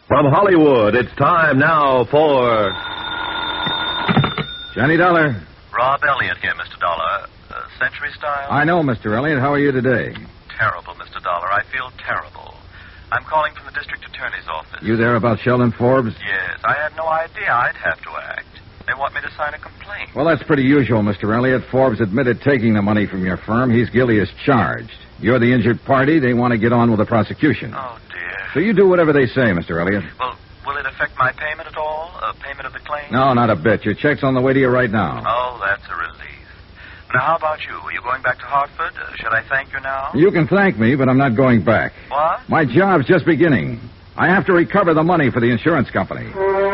From Hollywood, it's time now for... Johnny Dollar. Rob Elliott here, Mr. Dollar. Century Style? I know, Mr. Elliott. How are you today? Terrible, Mr. Dollar. I feel terrible. I'm calling from the district attorney's office. You there about Sheldon Forbes? Yes, I had no idea I'd have to act. They want me to sign a complaint. Well, that's pretty usual, Mr. Elliott. Forbes admitted taking the money from your firm. He's guilty as charged. You're the injured party. They want to get on with the prosecution. Oh, dear. So you do whatever they say, Mr. Elliott. Well, will it affect my payment at all? Payment of the claim? No, not a bit. Your check's on the way to you right now. Oh, that's a relief. Now, how about you? Are you going back to Hartford? Should I thank you now? You can thank me, but I'm not going back. What? My job's just beginning. I have to recover the money for the insurance company.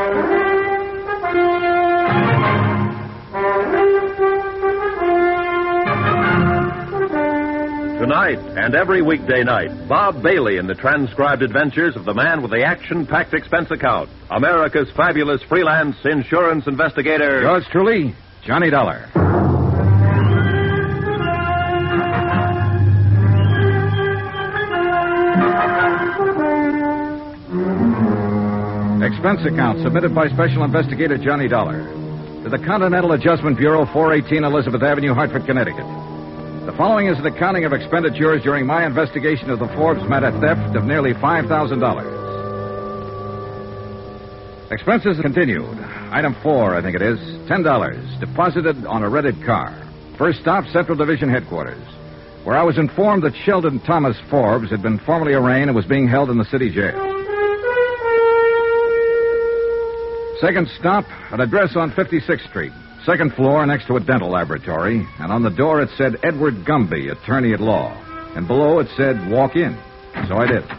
Tonight and every weekday night, Bob Bailey in the transcribed adventures of the man with the action-packed expense account, America's fabulous freelance insurance investigator. Yours truly, Johnny Dollar. Expense account submitted by Special Investigator Johnny Dollar to the Continental Adjustment Bureau, 418 Elizabeth Avenue, Hartford, Connecticut. The following is an accounting of expenditures during my investigation of the Forbes matter theft of nearly $5,000. Expenses continued. Item 4, I think it is, $10, deposited on a rented car. First stop, Central Division Headquarters, where I was informed that Sheldon Thomas Forbes had been formally arraigned and was being held in the city jail. Second stop, an address on 56th Street. Second floor next to a dental laboratory, and on the door it said Edward Gumby, attorney at law. And below it said, walk in. So I did.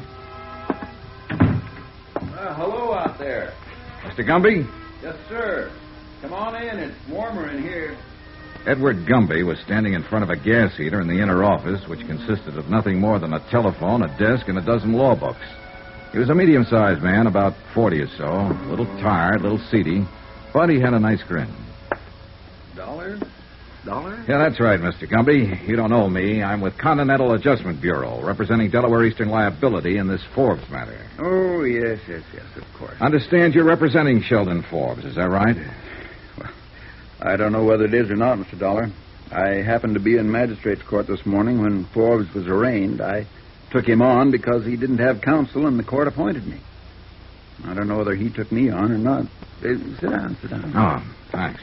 Hello out there. Mr. Gumby? Yes, sir. Come on in. It's warmer in here. Edward Gumby was standing in front of a gas heater in the inner office, which consisted of nothing more than a telephone, a desk, and a dozen law books. He was a medium-sized man, about 40 or so, a little tired, a little seedy, but he had a nice grin. Dollar? Yeah, that's right, Mr. Gumby. You don't know me. I'm with Continental Adjustment Bureau, representing Delaware Eastern Liability in this Forbes matter. Oh, yes, of course. Understand you're representing Sheldon Forbes, is that right? Well, I don't know whether it is or not, Mr. Dollar. I happened to be in magistrate's court this morning when Forbes was arraigned. I took him on because he didn't have counsel and the court appointed me. I don't know whether he took me on or not. Sit down. Oh, thanks.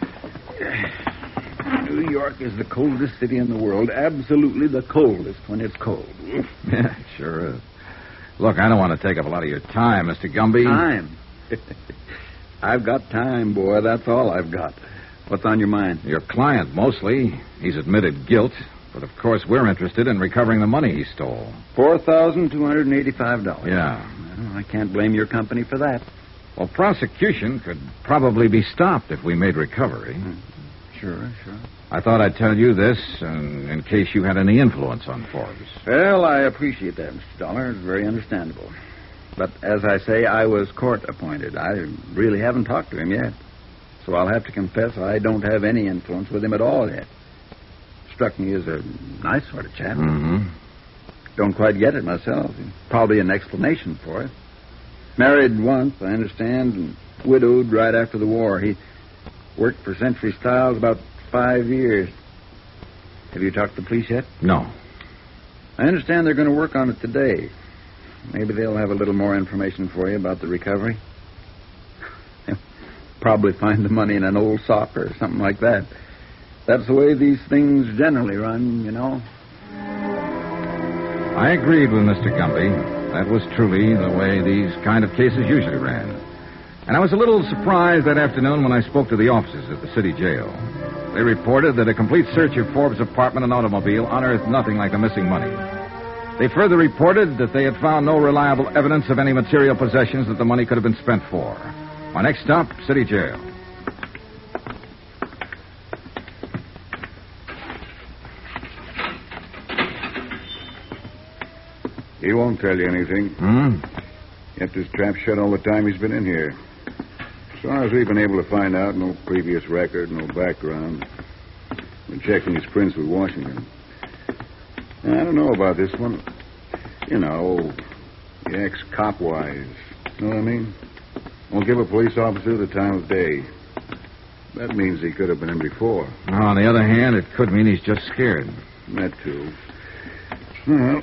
New York is the coldest city in the world. Absolutely the coldest when it's cold. Yeah, sure is. Look, I don't want to take up a lot of your time, Mr. Gumby. Time? I've got time, boy. That's all I've got. What's on your mind? Your client, mostly. He's admitted guilt. But, of course, we're interested in recovering the money he stole. $4,285. Yeah. Well, I can't blame your company for that. Well, prosecution could probably be stopped if we made recovery. Sure. I thought I'd tell you this in case you had any influence on Forbes. Well, I appreciate that, Mr. Dollar. It's very understandable. But as I say, I was court appointed. I really haven't talked to him yet. So I'll have to confess I don't have any influence with him at all yet. Struck me as a nice sort of chap. Mm-hmm. Don't quite get it myself. Probably an explanation for it. Married once, I understand, and widowed right after the war. He worked for Century Styles about 5 years. Have you talked to the police yet? No. I understand they're going to work on it today. Maybe they'll have a little more information for you about the recovery. They'll probably find the money in an old sock or something like that. That's the way these things generally run, you know. I agreed with Mr. Gumby. That was truly the way these kind of cases usually ran. And I was a little surprised that afternoon when I spoke to the officers at the city jail. They reported that a complete search of Forbes' apartment and automobile unearthed nothing like the missing money. They further reported that they had found no reliable evidence of any material possessions that the money could have been spent for. My next stop, city jail. He won't tell you anything. Kept his trap shut all the time he's been in here. As far as we've been able to find out, no previous record, no background. Been checking his prints with Washington. I don't know about this one. You know, the ex-cop wise. Know what I mean? Won't give a police officer the time of day. That means he could have been in before. Now, on the other hand, it could mean he's just scared. That, too. Well.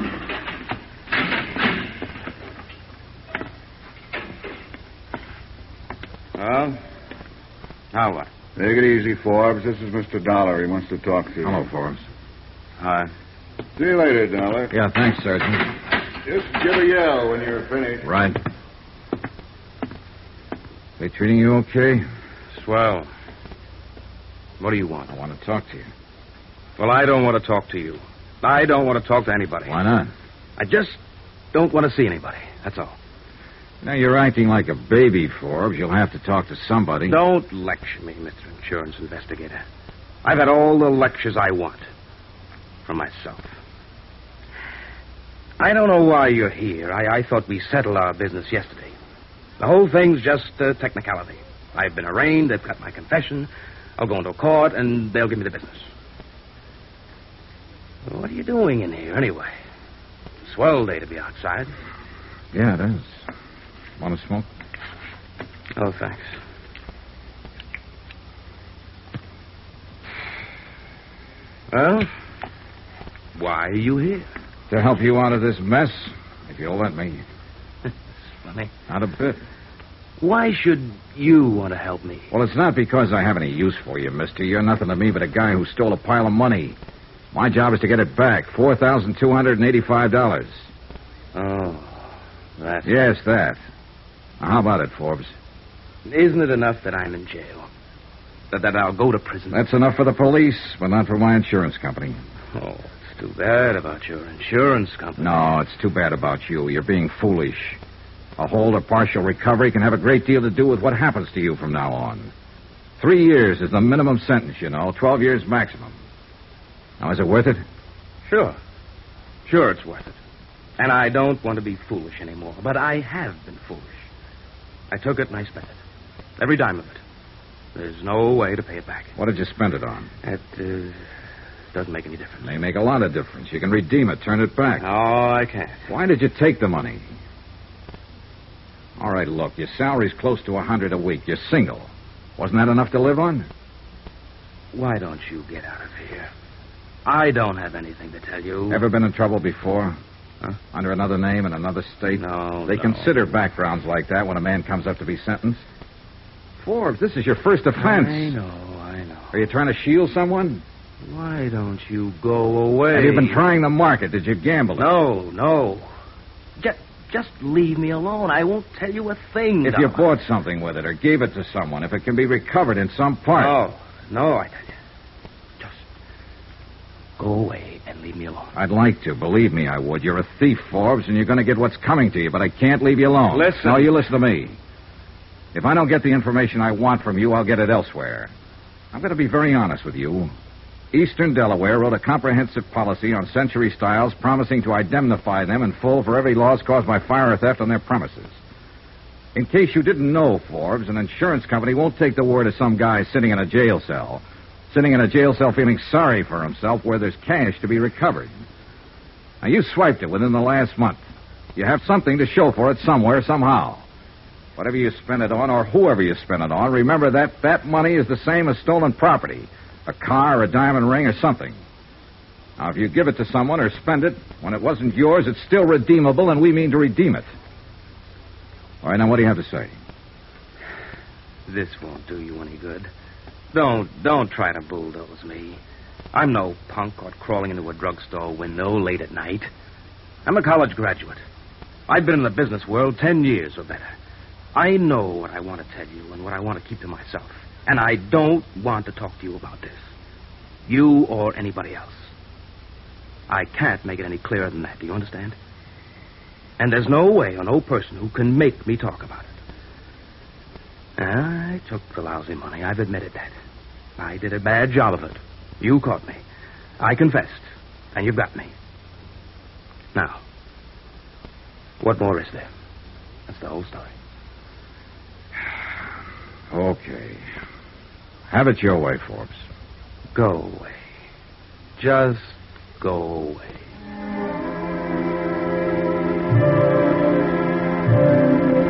Well? Now what? Take it easy, Forbes. This is Mr. Dollar. He wants to talk to you. Hello, Forbes. Hi. See you later, Dollar. Yeah, thanks, Sergeant. Just give a yell when you're finished. Right. They treating you okay? Swell. What do you want? I want to talk to you. Well, I don't want to talk to you. I don't want to talk to anybody. Why not? I just don't want to see anybody. That's all. Now, you're acting like a baby, Forbes. You'll have to talk to somebody. Don't lecture me, Mr. Insurance Investigator. I've had all the lectures I want. From myself. I don't know why you're here. I thought we settled our business yesterday. The whole thing's just a technicality. I've been arraigned, they've got my confession, I'll go into court, and they'll give me the business. What are you doing in here, anyway? Swell day to be outside. Yeah, it is. Want to smoke? Oh, thanks. Well, why are you here? To help you out of this mess, if you'll let me. It's funny. Not a bit. Why should you want to help me? Well, it's not because I have any use for you, mister. You're nothing to me but a guy who stole a pile of money. My job is to get it back. $4,285. Oh, that's... Yes, that. Now, how about it, Forbes? Isn't it enough that I'm in jail? That I'll go to prison? That's enough for the police, but not for my insurance company. Oh, it's too bad about your insurance company. No, it's too bad about you. You're being foolish. A hold or partial recovery can have a great deal to do with what happens to you from now on. 3 years is the minimum sentence, you know. 12 years maximum. Now, is it worth it? Sure. Sure, it's worth it. And I don't want to be foolish anymore. But I have been foolish. I took it and I spent it. Every dime of it. There's no way to pay it back. What did you spend it on? It doesn't make any difference. They make a lot of difference. You can redeem it, turn it back. No, I can't. Why did you take the money? All right, look, your salary's close to $100 a week. You're single. Wasn't that enough to live on? Why don't you get out of here? I don't have anything to tell you. Ever been in trouble before? Huh? Under another name in another state? No, They no. consider backgrounds like that when a man comes up to be sentenced. Forbes, this is your first offense. I know. Are you trying to shield someone? Why don't you go away? Have you been trying the market? Did you gamble it? No. Just leave me alone. I won't tell you a thing. If you bought something with it or gave it to someone, if it can be recovered in some part. No, I tell you. Just go away and leave me alone. I'd like to. Believe me, I would. You're a thief, Forbes, and you're going to get what's coming to you, but I can't leave you alone. Listen. No, you listen to me. If I don't get the information I want from you, I'll get it elsewhere. I'm going to be very honest with you. Eastern Delaware wrote a comprehensive policy on Century Styles promising to indemnify them in full for every loss caused by fire or theft on their premises. In case you didn't know, Forbes, an insurance company won't take the word of some guy sitting in a jail cell feeling sorry for himself where there's cash to be recovered. Now, you swiped it within the last month. You have something to show for it somewhere, somehow. Whatever you spend it on, or whoever you spend it on, remember that money is the same as stolen property. A car, a diamond ring, or something. Now, if you give it to someone or spend it when it wasn't yours, it's still redeemable, and we mean to redeem it. All right, now, what do you have to say? This won't do you any good. Don't try to bulldoze me. I'm no punk caught crawling into a drugstore window late at night. I'm a college graduate. I've been in the business world 10 years or better. I know what I want to tell you and what I want to keep to myself. And I don't want to talk to you about this. You or anybody else. I can't make it any clearer than that. Do you understand? And there's no way or no person who can make me talk about it. I took the lousy money. I've admitted that. I did a bad job of it. You caught me. I confessed. And you've got me. Now, what more is there? That's the whole story. Okay. Have it your way, Forbes. Go away. Just go away.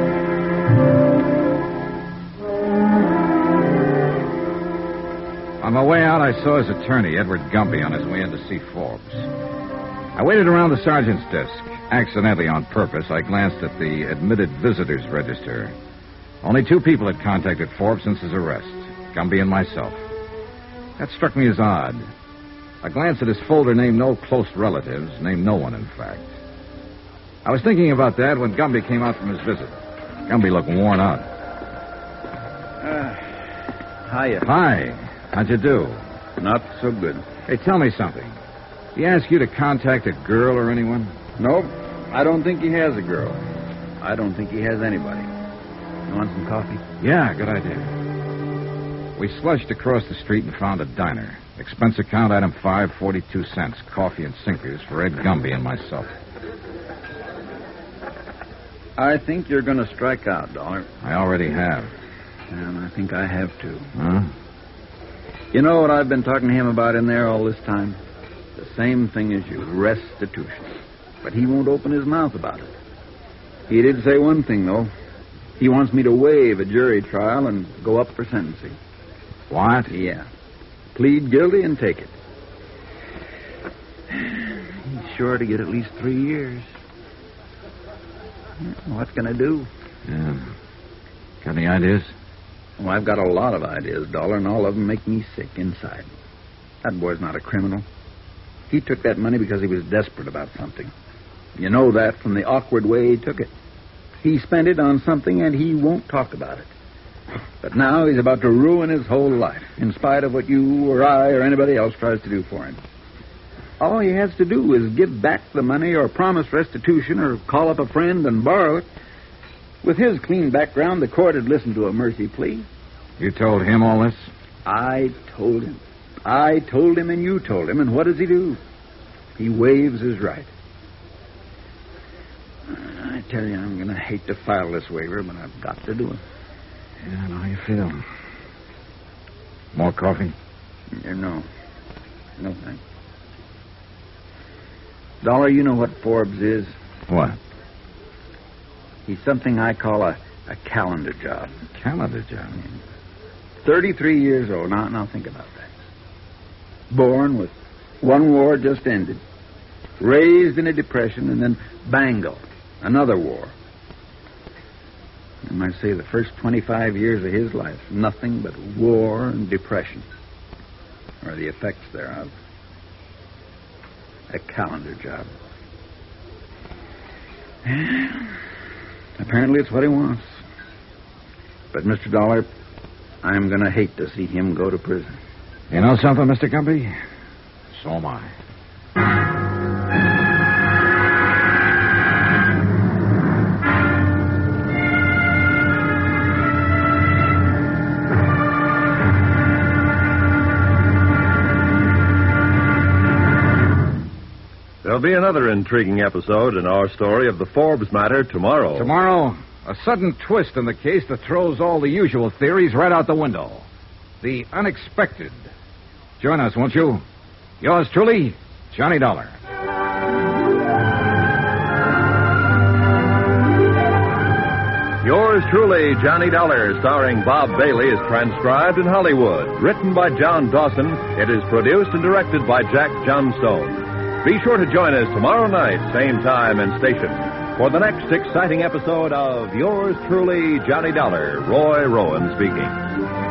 my way out, I saw his attorney, Edward Gumby, on his way in to see Forbes. I waited around the sergeant's desk. Accidentally, on purpose, I glanced at the admitted visitors register. Only 2 people had contacted Forbes since his arrest, Gumby and myself. That struck me as odd. A glance at his folder named no close relatives, named no one, in fact. I was thinking about that when Gumby came out from his visit. Gumby looked worn out. Hiya. Hi. How'd you do? Not so good. Hey, tell me something. Did he ask you to contact a girl or anyone? Nope. I don't think he has a girl. I don't think he has anybody. You want some coffee? Yeah, good idea. We slushed across the street and found a diner. Expense account item 5, 42 cents. Coffee and sinkers for Ed Gumby and myself. I think you're going to strike out, Dollar. I already have. And I think I have, too. Huh? You know what I've been talking to him about in there all this time? The same thing as you, restitution. But he won't open his mouth about it. He did say one thing, though. He wants me to waive a jury trial and go up for sentencing. What? Yeah. Plead guilty and take it. He's sure to get at least 3 years. What's going to do? Yeah. Got any ideas? Well, I've got a lot of ideas, Dollar, and all of them make me sick inside. That boy's not a criminal. He took that money because he was desperate about something. You know that from the awkward way he took it. He spent it on something, and he won't talk about it. But now he's about to ruin his whole life, in spite of what you or I or anybody else tries to do for him. All he has to do is give back the money or promise restitution or call up a friend and borrow it. With his clean background, the court had listened to a mercy plea. You told him all this? I told him. I told him and you told him, and what does he do? He waives his right. I tell you, I'm going to hate to file this waiver, but I've got to do it. Yeah, I know how you feel. More coffee? No. No, thanks. Dollar, you know what Forbes is? What? He's something I call a calendar job. Calendar job? 33 years old. Now think about that. Born with one war just ended. Raised in a depression, and then bango, another war. I might say the first 25 years of his life, nothing but war and depression, or the effects thereof. A calendar job. Apparently it's what he wants. But, Mr. Dollar, I'm going to hate to see him go to prison. You know something, Mr. Gumby? So am I. There'll be another intriguing episode in our story of the Forbes matter tomorrow. Tomorrow, a sudden twist in the case that throws all the usual theories right out the window. The unexpected. Join us, won't you? Yours truly, Johnny Dollar. Yours truly, Johnny Dollar, starring Bob Bailey, is transcribed in Hollywood. Written by John Dawson, it is produced and directed by Jack Johnstone. Be sure to join us tomorrow night, same time and station, for the next exciting episode of Yours truly, Johnny Dollar. Roy Rowan speaking.